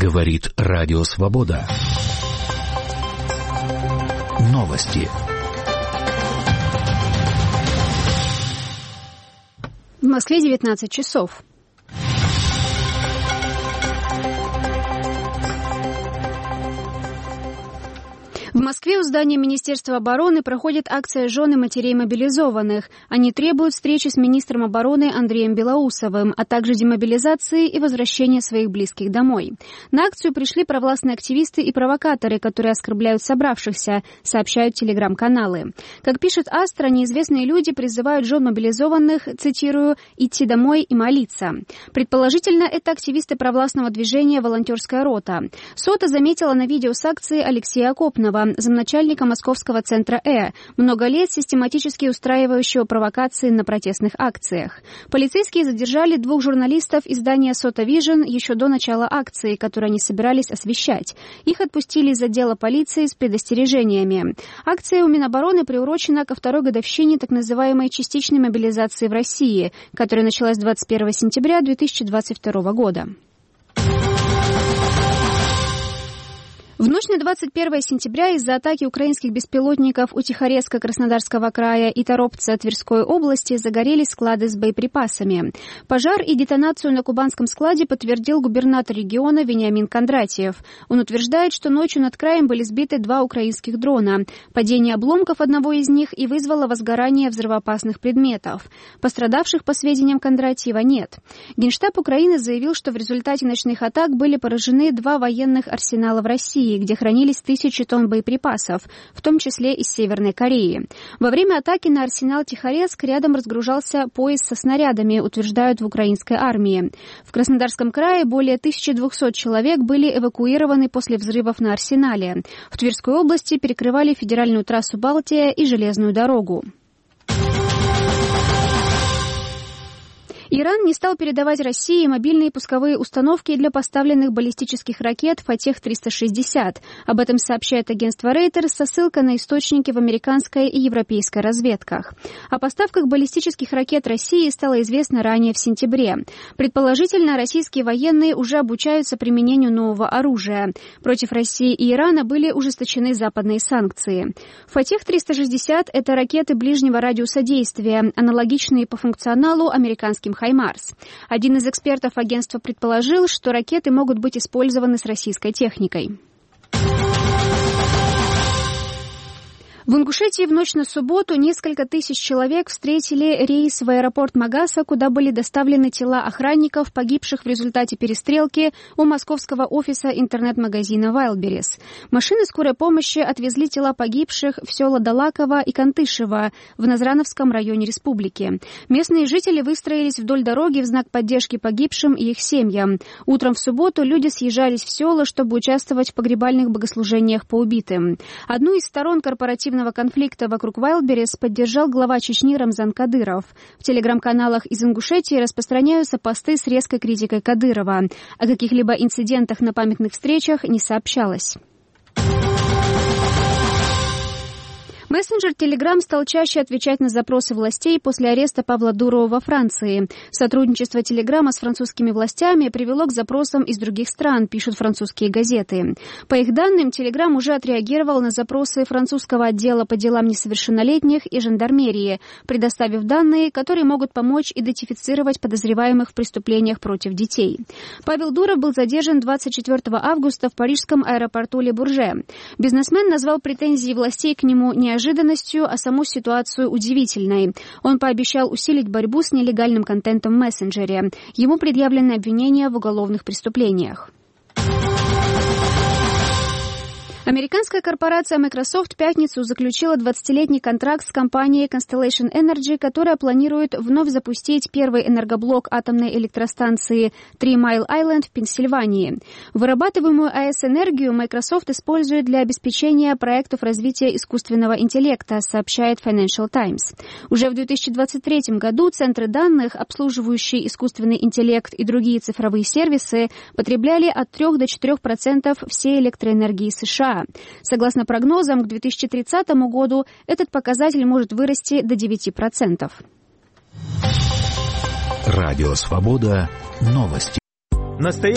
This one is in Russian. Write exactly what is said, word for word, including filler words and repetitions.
Говорит Радио Свобода. Новости. В Москве девятнадцать часов. В Москве у здания Министерства обороны проходит акция «Жены матерей мобилизованных». Они требуют встречи с министром обороны Андреем Белоусовым, а также демобилизации и возвращения своих близких домой. На акцию пришли провластные активисты и провокаторы, которые оскорбляют собравшихся, сообщают телеграм-каналы. Как пишет Астра, неизвестные люди призывают жен мобилизованных, цитирую, «идти домой и молиться». Предположительно, это активисты провластного движения «Волонтерская рота». СОТА заметила на видео с акции Алексея Окопного, замначальника Московского центра Э, много лет систематически устраивающего провокации на протестных акциях. Полицейские задержали двух журналистов издания «Сота Вижн» еще до начала акции, которую они собирались освещать. Их отпустили из отдела полиции с предостережениями. Акция у Минобороны приурочена ко второй годовщине так называемой частичной мобилизации в России, которая началась двадцать первого сентября две тысячи двадцать второго года. В ночь на двадцать первое сентября из-за атаки украинских беспилотников у Тихорецка Краснодарского края и Торопца Тверской области загорелись склады с боеприпасами. Пожар и детонацию на кубанском складе подтвердил губернатор региона Вениамин Кондратьев. Он утверждает, что ночью над краем были сбиты два украинских дрона. Падение обломков одного из них и вызвало возгорание взрывоопасных предметов. Пострадавших, по сведениям Кондратьева, нет. Генштаб Украины заявил, что в результате ночных атак были поражены два военных арсенала в России, где хранились тысячи тонн боеприпасов, в том числе из Северной Кореи. Во время атаки на арсенал Тихорецк рядом разгружался поезд со снарядами, утверждают в украинской армии. В Краснодарском крае более тысячи двухсот человек были эвакуированы после взрывов на арсенале. В Тверской области перекрывали федеральную трассу Балтия и железную дорогу. Иран не стал передавать России мобильные пусковые установки для поставленных баллистических ракет «Фатех триста шестьдесят». Об этом сообщает агентство Reuters со ссылкой на источники в американской и европейской разведках. О поставках баллистических ракет России стало известно ранее в сентябре. Предположительно, российские военные уже обучаются применению нового оружия. Против России и Ирана были ужесточены западные санкции. «Фатех триста шестьдесят» — это ракеты ближнего радиуса действия, аналогичные по функционалу американским «Хаймарс». Один из экспертов агентства предположил, что ракеты могут быть использованы с российской техникой. В Ингушетии в ночь на субботу несколько тысяч человек встретили рейс в аэропорт Магаса, куда были доставлены тела охранников, погибших в результате перестрелки у московского офиса интернет-магазина Wildberries. Машины скорой помощи отвезли тела погибших в села Далаково и Кантышево в Назрановском районе республики. Местные жители выстроились вдоль дороги в знак поддержки погибшим и их семьям. Утром в субботу люди съезжались в села, чтобы участвовать в погребальных богослужениях по убитым. Одну из сторон корпоративного конфликта вокруг Wildberries поддержал глава Чечни Рамзан Кадыров. В телеграм-каналах из Ингушетии распространяются посты с резкой критикой Кадырова. О каких-либо инцидентах на памятных встречах не сообщалось. Мессенджер Telegram стал чаще отвечать на запросы властей после ареста Павла Дурова во Франции. Сотрудничество Телеграма с французскими властями привело к запросам из других стран, пишут французские газеты. По их данным, Telegram уже отреагировал на запросы французского отдела по делам несовершеннолетних и жандармерии, предоставив данные, которые могут помочь идентифицировать подозреваемых в преступлениях против детей. Павел Дуров был задержан двадцать четвёртого августа в парижском аэропорту Ле-Бурже. Бизнесмен назвал претензии властей к нему неожиданными, неожиданностью, а саму ситуацию удивительной. Он пообещал усилить борьбу с нелегальным контентом в мессенджере. Ему предъявлены обвинения в уголовных преступлениях. Американская корпорация Microsoft в пятницу заключила двадцатилетний контракт с компанией Constellation Energy, которая планирует вновь запустить первый энергоблок атомной электростанции Three Mile Island в Пенсильвании. Вырабатываемую АЭС-энергию Microsoft использует для обеспечения проектов развития искусственного интеллекта, сообщает Financial Times. Уже в две тысячи двадцать третьем году центры данных, обслуживающие искусственный интеллект и другие цифровые сервисы, потребляли от трёх до четырёх процентов всей электроэнергии США. Согласно прогнозам, к две тысячи тридцатому году этот показатель может вырасти до девяти процентов. Радио Свобода. Новости.